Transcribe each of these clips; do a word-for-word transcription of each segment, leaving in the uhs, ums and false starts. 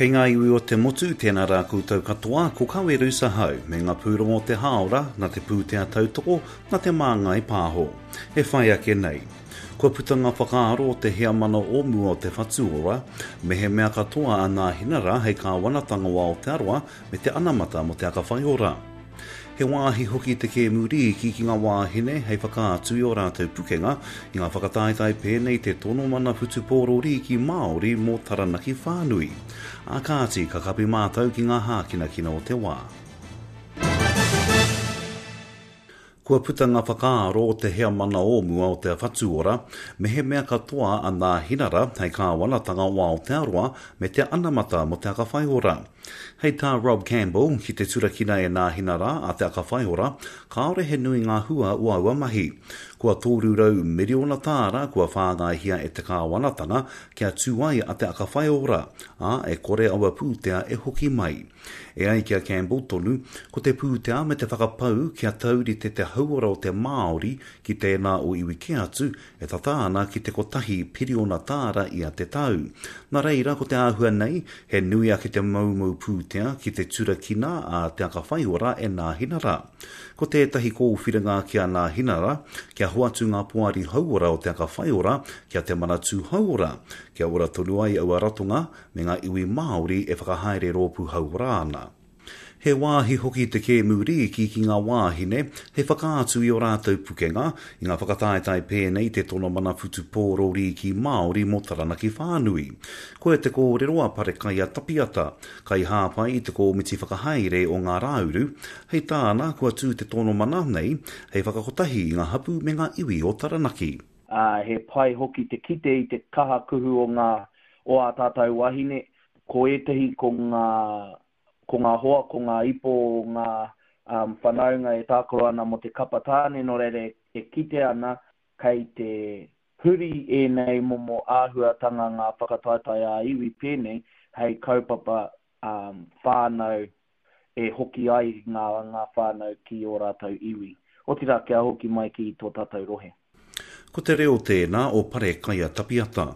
Kei ngā iwi o te motu, tēnā rā koutou katoa, ko kawe rusa hau, me ngā pūrongo te haora, na te pūtea tautoko, na te māngai pāho. E whai ake nei. Kua putanga whakaaro o te hea mana o mua o te whatuora, me he mea katoa a ngā hinara hei ka wanatanga wā o te aroa, me te anamata mo te aka whaiora. He wāhi hoki te ke muri ki ki ngā wāhine hei whakaatu i o rātou pukenga i ngā whakataitai pēnei te tono mana putu pōrori ki Māori mō Taranaki whānui. A kāti ka kapi mātou ki ngā hākina kina o te wā. Kua putanga whakaaro o te hea mana o mua o te whatuora, me he mea katoa a ngā hinara hei ka wanatanga wā o te aroa me te anamata mo te aka whaiora. Hei tā Rob Campbell, ki te turakina e ngā hinara a te aka whaiora, ka ore he nui ngā hua ua ua mahi. Kua tōru rau miriona tāra kua whāngaihia e te kāwanatanga kia tūai a te aka whaiora, a e kore aua pūtea e hoki mai. E ai kia Campbell tonu, ko te pūtea me te whakapau kia tauri te te hauora o te Māori ki tēnā o iwi ke atu e tatāna ki te kotahi piriona tāra i a te tau. Nā reira ko te āhua nei, he nui a ki te maumau pūtea ki te turakina a te aka whaiora e ngā hinara. Ko tētahi kōwhiringa kia ngā hinara, kia hoatu ngā puari hauora o te aka whaiora, kia te manatū hauora, kia ora tonu ai aua ratonga, me ngā iwi Māori e whakahaere rōpu hauora ana. He wāhi hoki te ke muri ki ki ngā wāhine, he whakaatu i o rātou pukenga, i ngā whakataitai pēnei te tono mana futu pōrori ki Māori mō Taranaki whānui. Ko e te kōreroa pare kai a tapiata, kai hāpai i te kōmiti whakahaere o ngā rāuru, hei tāna kua tū te tono mana nei, hei whakakotahi i ngā hapu me ngā iwi o Taranaki. Uh, he pai hoki te kite i te kaha kuhu o ngā o a tātou wahine, ko etehi ko ngā ko ngā hoa, ko ngā ipo, ngā um, whanaunga e tākoro ana mo te kapatāne no rere e kite ana kei te huri e nei momo āhuatanga ngā whakataitai a iwi pēnei hei kaupapa um, whānau e hoki ai ngā, ngā whānau ki o rātou iwi. O tira kia hoki mai ki tō tātou rohe. Ko te reo tēnā o pare kai a tapiata.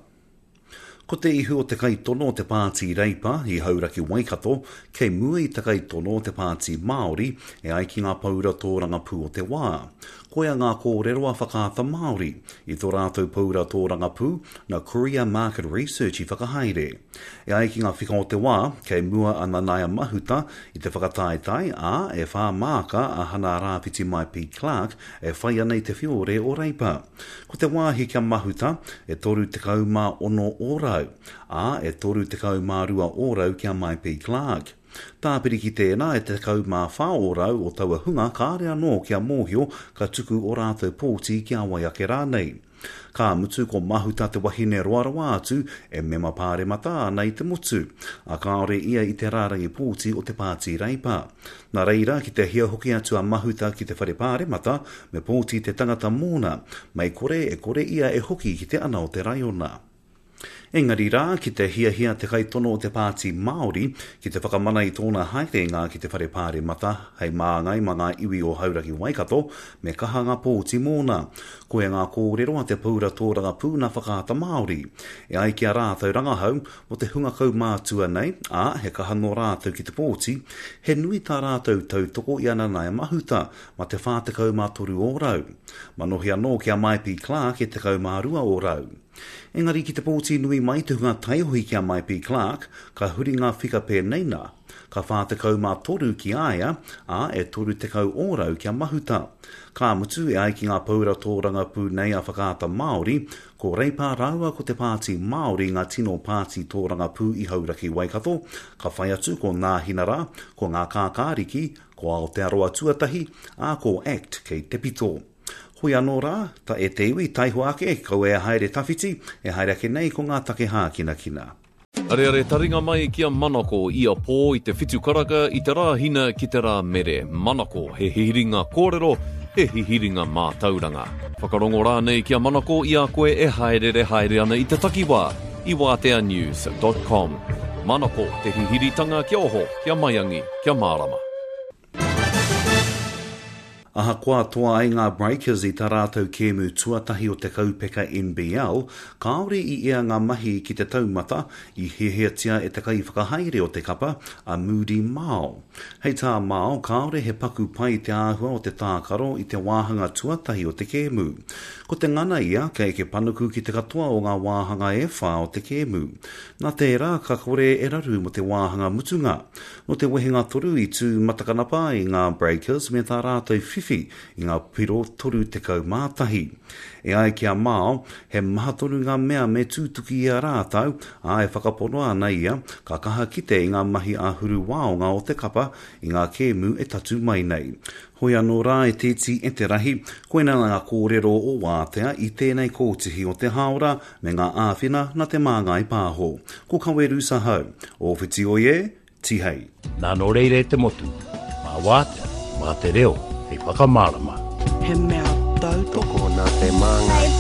Ko te ihu o te kaitono o te pāti reipa i hauraki Waikato, kei mua i te kaitono o te pāti Māori e ai ki ngā paura tōranga pū o te wā. Koea ngā kōreroa whakaata Māori i tō rātou paura tōranga pū na Korea Market Research i whakahaere. E ai ki ngā whika o te wā, kei mua ana Naia Mahuta i te whakataitai a e whā māka a hana rāpiti mai P. Clark e whai ana i te whiore o reipa. Ko te wāhi kia Mahuta e toru te kauma ono orau, a e toru te kauma rua orau kia mai P. Clark. Tāpiri ki tēnā e te kauma whā orau o taua hunga ka area no kia mōhio ka tuku o rātou pōti kia waiake rānei. Ka mutu ko Mahuta te wahine roarawa atu e mema pāre mata nei te mutu, a ka ore ia i te rārangi pōti o te pāti reipa. Nā reira ki te hia hoki atu a Mahuta ki te whare pāre mata me pōti te tangata mōna, mai kore e kore ia e hoki ki te ana o te raiona. Engari rā, ki te hia hia te kaitono o te pāti Māori, ki te whakamana i tōna haerenga ki te whare pāre mata, hei māngai ma ngā iwi o hauraki Waikato, me kaha ngā pōti mōna. Ko e ngā kōreroa te paura tōranga pūna whakaata Māori. E ai kia rātou rangahau, o te hunga kau mātua nei, a he kaha no rātou ki te pōti, he nui tā rātou tautoko i ana Naia Mahuta, ma te whātekau mātoru o rau. Manohi anō kia mai P. Clark e te kau mārua o rau. Engari ki te pōti nui mai te hunga taihohi kia mai P. Clark, ka huri ngā whika pēnei nā. Ka whātekau mā toru ki aia, a e toru te kau ōrau kia Mahuta. Ka mutu e ai ki ngā paura tōranga pū nei a whakaata Māori, ko reipa raua ko te pāti Māori ngā tino pāti tōranga pū i hauraki Waikato, ka whai atu ko ngā hinara, ko ngā kākāriki, ko Aotearoa tuatahi, a ko ACT kei te pito. Hoi anō rā, ta e te iwi taiho ake, kau e haere tawhiti, e haere ake nei ko ngā take hā kina kina. Are are taringa mai kia Manako ia pō i te whitu karaka i te rā hina ki te rā mere. Manako, he hihiringa kōrero, he hihiringa mā tauranga. Whakarongo rā nei kia Manako ia koe e haere haere ana i te takiwā, i wātea news dot com. Manako, te hihiritanga kia oho, kia maiangi, kia mārama. Aha koa toa ai ngā Breakers i tā rātou kēmu tuatahi o te kaupeka N B L, kāore i ea ngā mahi ki te taumata i heheatia e te kai whakahaere o te kapa a Moody Mao. Hei tā Mao, kāore he paku pai te āhua o te tākaro i te wāhanga tuatahi o te kēmu. Ko te ngana ia, ka eke panuku ki te katoa o ngā wāhanga e whā o te kēmu. Nā tērā, ka kore e raru mo te wāhanga mutunga. No te wehenga toru i tū matakanapa i ngā Breakers me tā rātou whiwhi i ngā piro toru te kau mātahi. E ai kia Mao, he maha toru ngā mea me tūtuki i a rātau, a e whakapono ana ia, ka kaha kite i ngā mahi a huru waonga o te kapa i ngā kēmu e tatu mai nei. Hoi anō rā e tēti e te rahi, koena ngā kōrero o wātea i tēnei kōtihi o te haora me ngā āwhina na te māngai pāho. Ko kaweru sa hau, o whiti oie, ti hei. Nā no reire te motu, mā wātea, mā te reo, hei whakamārama. He mea tau toko nā te māngai